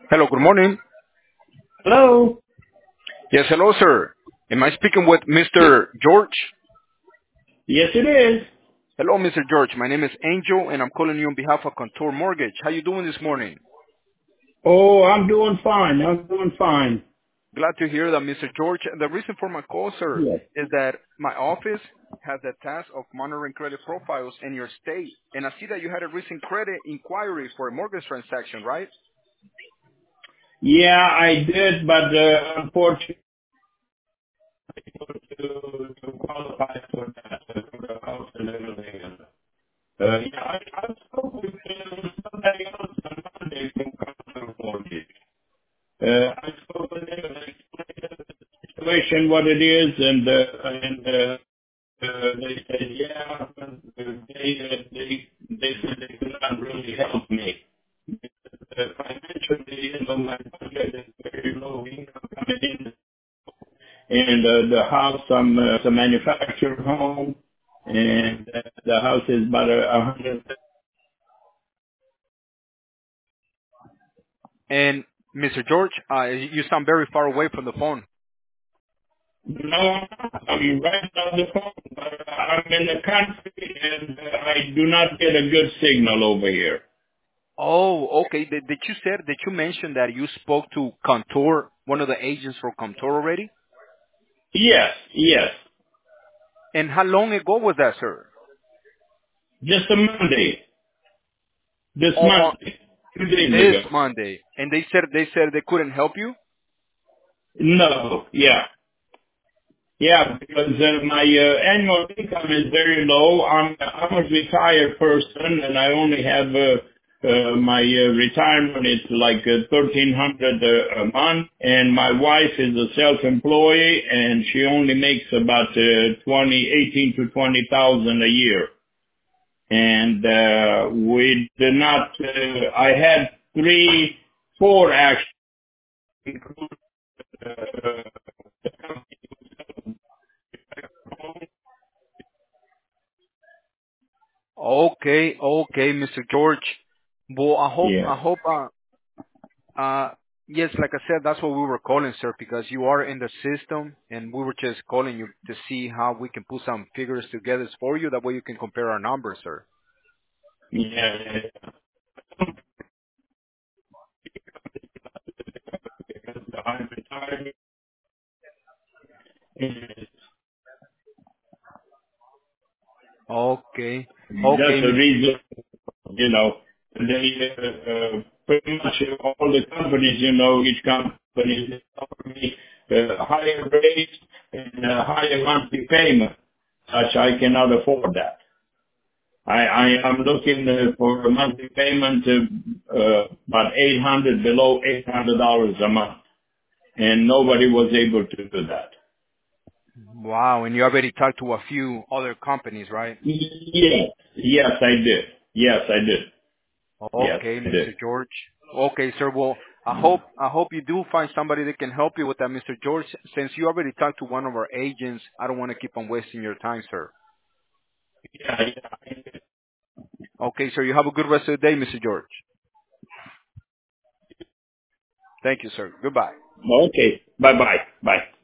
Hello, good morning. Hello? Yes, hello, sir. Am I speaking with Mr. George? Yes, it is. Hello, Mr. George. My name is Angel, and I'm calling you on behalf of Contour Mortgage. How you doing this morning? Oh, I'm doing fine. I'm doing fine. Glad to hear that, Mr. George. The reason for my call, sir, Yes. is that my office has the task of monitoring credit profiles in your state, and I see that you had a recent credit inquiry for a mortgage transaction, right? Yeah, I did, but unfortunately, to qualify for that, for the house and everything. Yeah, I spoke with somebody else on Monday from Contour Mortgage. I spoke with them and explained the situation, what it is, and they said, yeah, they said they could not really help me. Financially, my budget is very low income coming in, and the house, it's a manufactured home, and the house is about 100. And Mr. George, you sound very far away from the phone. No, I'm right on the phone, but I'm in the country, and I do not get a good signal over here. Oh, okay. Did you mention that you spoke to Contour, one of the agents for Contour already? Yes, yes. And how long ago was that, sir? Just a Monday. This On Monday. 2 days this ago. Monday. And they said they couldn't help you? No, yeah. Yeah, because my annual income is very low. I'm a retired person, and I only have my retirement is like 1,300 a month, and my wife is a self-employee, and she only makes about 18 to 20,000 a year. And we did not. I had four actually. Okay, Mr. George. Well, Yeah. uh, yes, like I said, that's what we were calling, sir, because you are in the system, and we were just calling you to see how we can put some figures together for you. That way you can compare our numbers, sir. Yeah. I'm retired. And Okay, that's okay, the Miss. reason, they pretty much all the companies, each company they offer me higher rates and higher monthly payment. Such I cannot afford that. I am looking for a monthly payment of about 800 below $800 a month, and nobody was able to do that. Wow, and you already talked to a few other companies, right? Yes, yes, I did. Yes, I did. Yes, Okay, I did. Mr. George. Okay, sir. Well, I hope you do find somebody that can help you with that, Mr. George. Since you already talked to one of our agents, I don't want to keep on wasting your time, sir. Yeah, yeah. Okay, sir. You have a good rest of the day, Mr. George. Thank you, sir. Goodbye. Okay. Bye-bye. Bye.